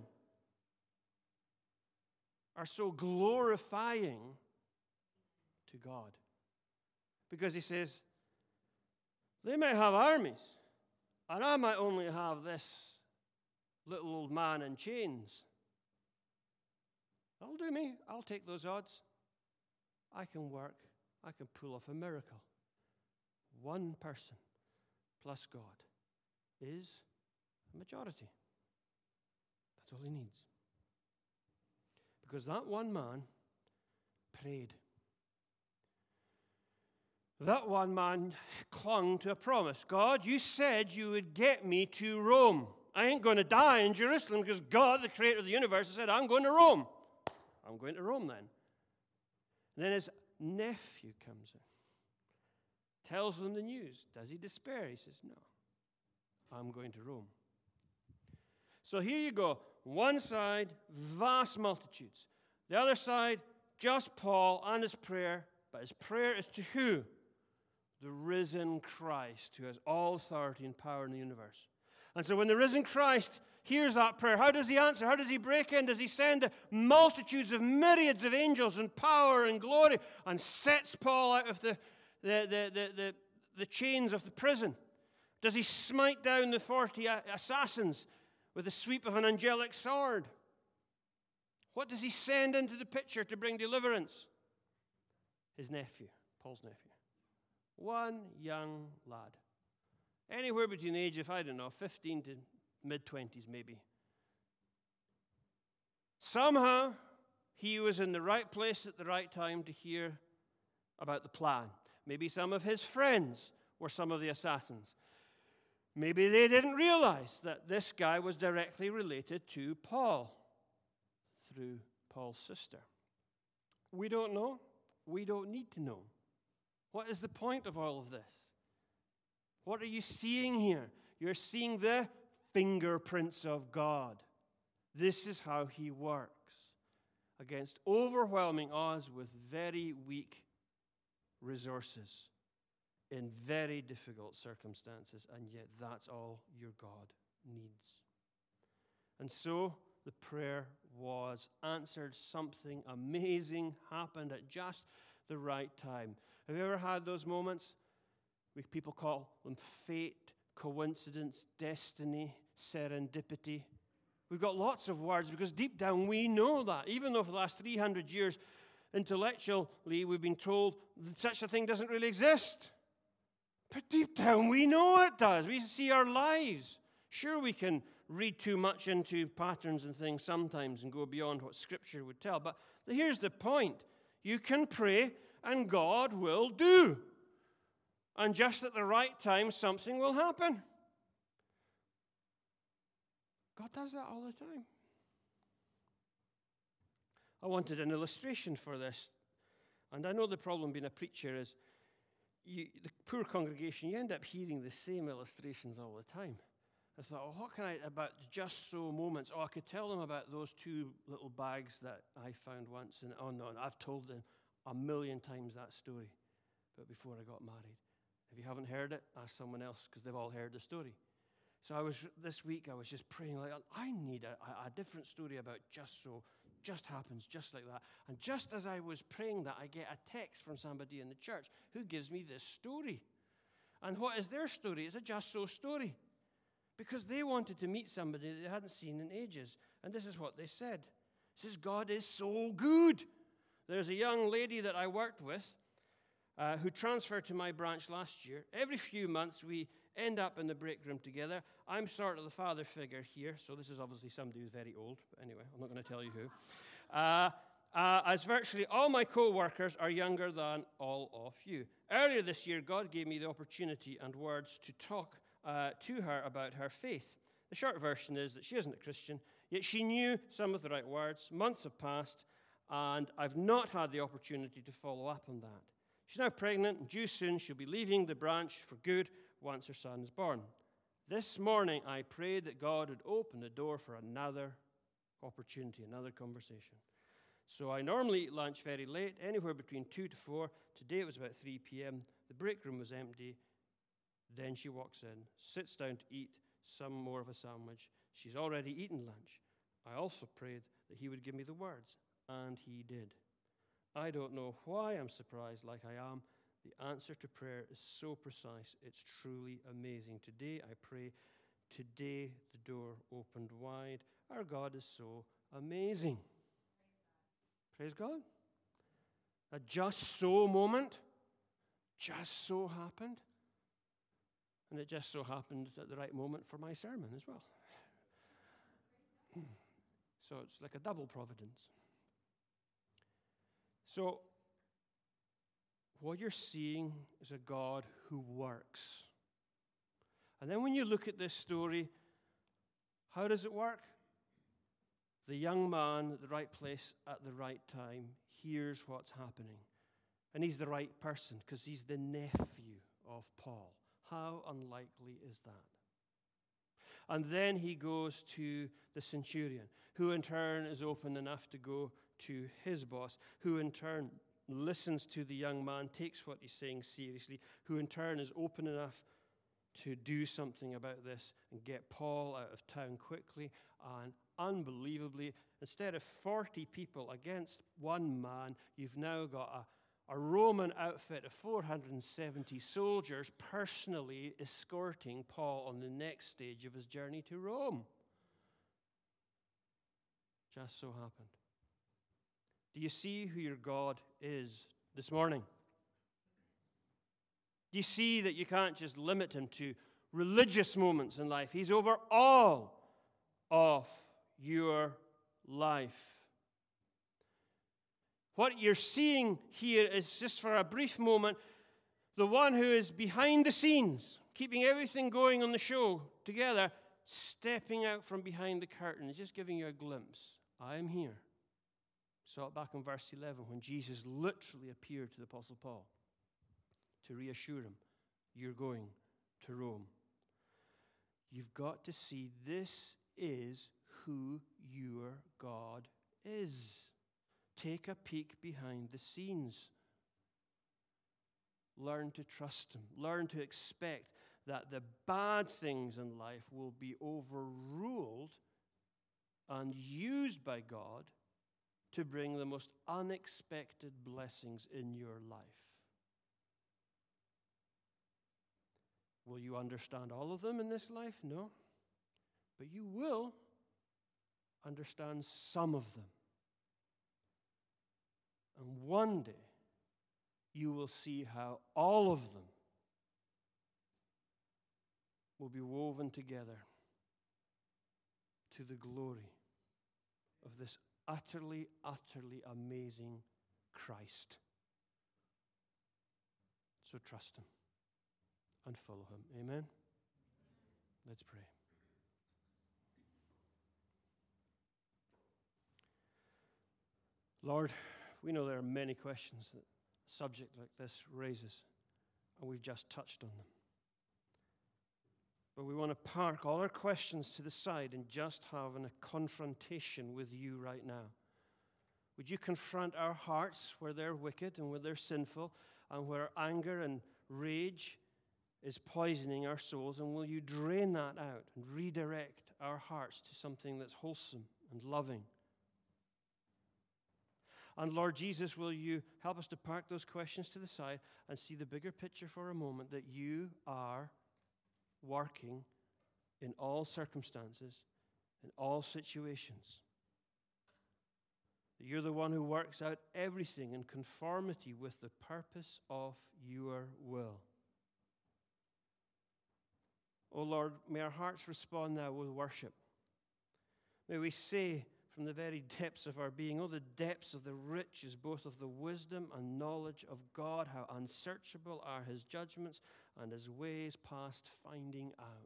are so glorifying to God. Because he says, they may have armies, and I might only have this little old man in chains. That'll do me. I'll take those odds. I can work. I can pull off a miracle. One person plus God is a majority. That's all he needs. Because that one man prayed. That one man clung to a promise. God, you said you would get me to Rome. I ain't going to die in Jerusalem because God, the creator of the universe, said, I'm going to Rome. I'm going to Rome then. And then his nephew comes in, tells them the news. Does he despair? He says, no, I'm going to Rome. So here you go. One side, vast multitudes. The other side, just Paul and his prayer. But his prayer is to who? The risen Christ, who has all authority and power in the universe. And so when the risen Christ hears that prayer, how does he answer? How does he break in? Does he send multitudes of myriads of angels in power and glory and sets Paul out of the chains of the prison? Does he smite down the 40 assassins with the sweep of an angelic sword? What does he send into the picture to bring deliverance? His nephew, Paul's nephew. One young lad. Anywhere between the age of, 15 to mid-20s maybe. Somehow, he was in the right place at the right time to hear about the plan. Maybe some of his friends were some of the assassins. Maybe they didn't realize that this guy was directly related to Paul through Paul's sister. We don't know. We don't need to know. What is the point of all of this? What are you seeing here? You're seeing the fingerprints of God. This is how he works against overwhelming odds with very weak resources in very difficult circumstances, and yet that's all your God needs. And so the prayer was answered. Something amazing happened at just the right time. Have you ever had those moments? People call them fate, coincidence, destiny, serendipity. We've got lots of words because deep down we know that. Even though for the last 300 years, intellectually, we've been told that such a thing doesn't really exist. But deep down we know it does. We see our lives. Sure, we can read too much into patterns and things sometimes and go beyond what Scripture would tell. But here's the point. You can pray and God will do. And just at the right time, something will happen. God does that all the time. I wanted an illustration for this. And I know the problem being a preacher is the poor congregation, you end up hearing the same illustrations all the time. I thought, what can I, about just so moments? I could tell them about those two little bags that I found once. And I've told them 1,000,000 times that story. But before I got married. If you haven't heard it, ask someone else because they've all heard the story. So this week I was just praying like, I need a different story about just happens, just like that. And just as I was praying that, I get a text from somebody in the church who gives me this story. And what is their story? It's a just so story. Because they wanted to meet somebody they hadn't seen in ages. And this is what they said. It says, God is so good. There's a young lady that I worked with who transferred to my branch last year. Every few months, we end up in the break room together. I'm sort of the father figure here, so this is obviously somebody who's very old. But anyway, I'm not going to tell you who. As virtually all my co-workers are younger than all of you. Earlier this year, God gave me the opportunity and words to talk to her about her faith. The short version is that she isn't a Christian, yet she knew some of the right words. Months have passed, and I've not had the opportunity to follow up on that. She's now pregnant, and due soon she'll be leaving the branch for good once her son is born. This morning, I prayed that God would open the door for another opportunity, another conversation. So I normally eat lunch very late, anywhere between 2 to 4. Today it was about 3 p.m. The break room was empty. Then she walks in, sits down to eat some more of a sandwich. She's already eaten lunch. I also prayed that he would give me the words, and he did. I don't know why I'm surprised like I am. The answer to prayer is so precise. It's truly amazing. Today I pray. Today the door opened wide. Our God is so amazing. Praise God. A just so moment just so happened. And it just so happened at the right moment for my sermon as well. So it's like a double providence. So what you're seeing is a God who works. And then when you look at this story, how does it work? The young man at the right place at the right time hears what's happening. And he's the right person because he's the nephew of Paul. How unlikely is that? And then he goes to the centurion, who in turn is open enough to go to his boss, who in turn listens to the young man, takes what he's saying seriously, who in turn is open enough to do something about this and get Paul out of town quickly. And unbelievably, instead of 40 people against one man, you've now got a Roman outfit of 470 soldiers personally escorting Paul on the next stage of his journey to Rome. Just so happened. Do you see who your God is this morning? Do you see that you can't just limit him to religious moments in life? He's over all of your life. What you're seeing here is just for a brief moment, the one who is behind the scenes, keeping everything going on the show together, stepping out from behind the curtain, just giving you a glimpse. I am here. Saw it back in verse 11 when Jesus literally appeared to the Apostle Paul to reassure him, you're going to Rome. You've got to see this is who your God is. Take a peek behind the scenes. Learn to trust him. Learn to expect that the bad things in life will be overruled and used by God to bring the most unexpected blessings in your life. Will you understand all of them in this life? No. But you will understand some of them. And one day, you will see how all of them will be woven together to the glory of this utterly, utterly amazing Christ. So trust him and follow him. Amen? Let's pray. Lord, we know there are many questions that a subject like this raises, and we've just touched on them. But we want to park all our questions to the side and just have a confrontation with you right now. Would you confront our hearts where they're wicked and where they're sinful and where anger and rage is poisoning our souls, and will you drain that out and redirect our hearts to something that's wholesome and loving? And Lord Jesus, will you help us to park those questions to the side and see the bigger picture for a moment, that you are working in all circumstances, in all situations. That you're the one who works out everything in conformity with the purpose of your will. Oh Lord, may our hearts respond now with worship. May we say from the very depths of our being, oh, the depths of the riches, both of the wisdom and knowledge of God, how unsearchable are his judgments and his ways past finding out.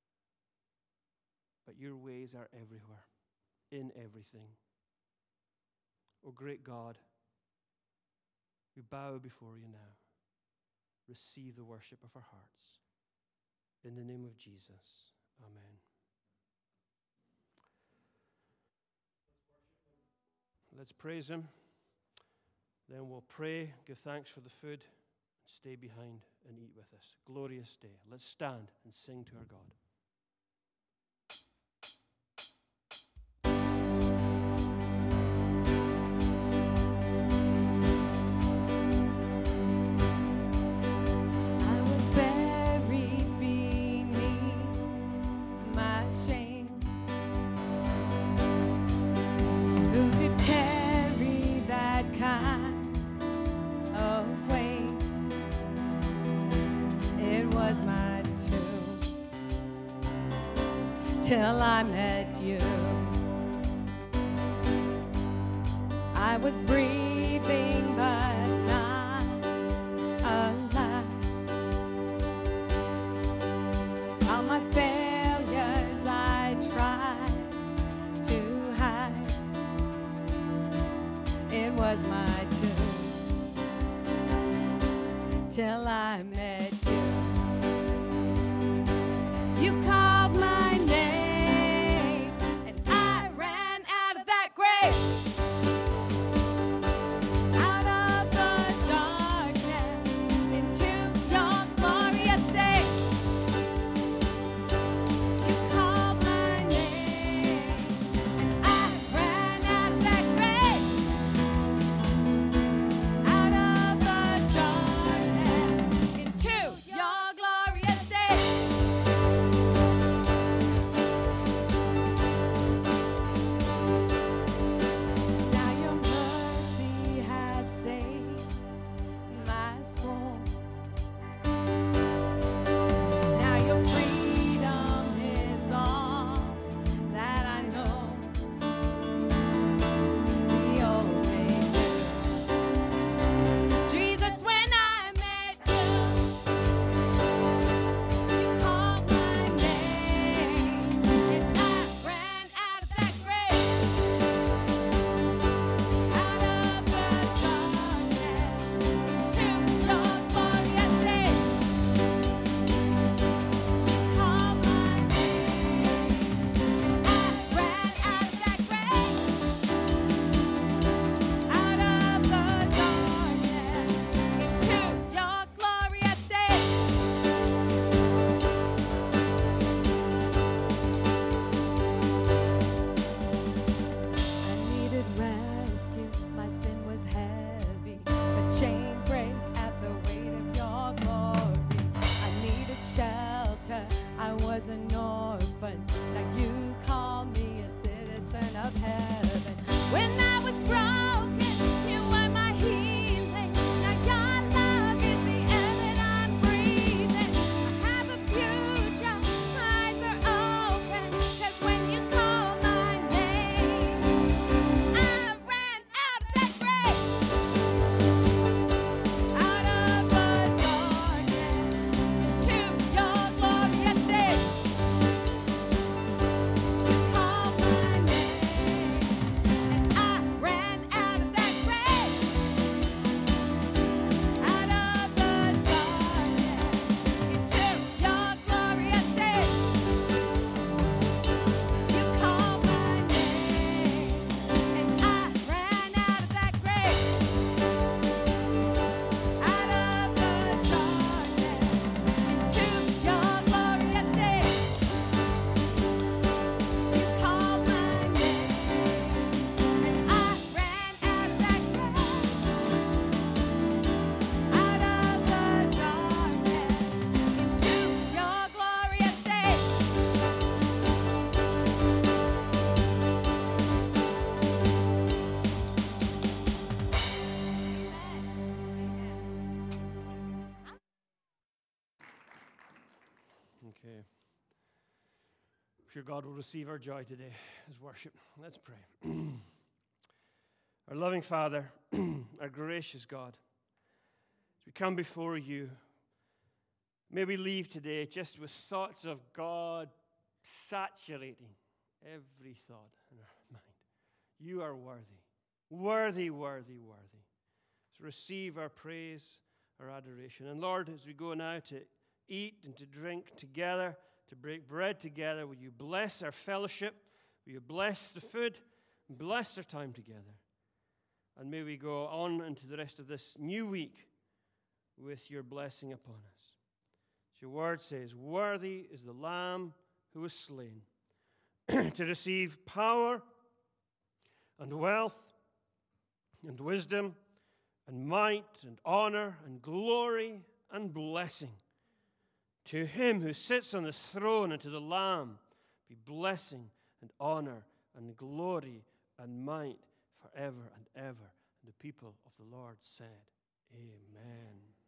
But your ways are everywhere, in everything. Oh, great God, we bow before you now. Receive the worship of our hearts. In the name of Jesus, amen. Let's praise him. Then we'll pray, give thanks for the food, and stay behind and eat with us. Glorious day. Let's stand and sing to our God. Till I met you, I was breathing but not alive. All my failures I tried to hide. It was my tomb till I met you. You called my name. Okay. I'm sure God will receive our joy today as worship. Let's pray. Our loving Father, our gracious God, as we come before you, may we leave today just with thoughts of God saturating every thought in our mind. You are worthy, worthy, worthy, worthy. So receive our praise, our adoration. And Lord, as we go now to eat and to drink together, to break bread together, will you bless our fellowship? Will you bless the food and bless our time together? And may we go on into the rest of this new week with your blessing upon us. As your word says, worthy is the Lamb who was slain to receive power and wealth and wisdom and might and honor and glory and blessing. To him who sits on the throne and to the Lamb be blessing and honor and glory and might forever and ever. And the people of the Lord said, Amen.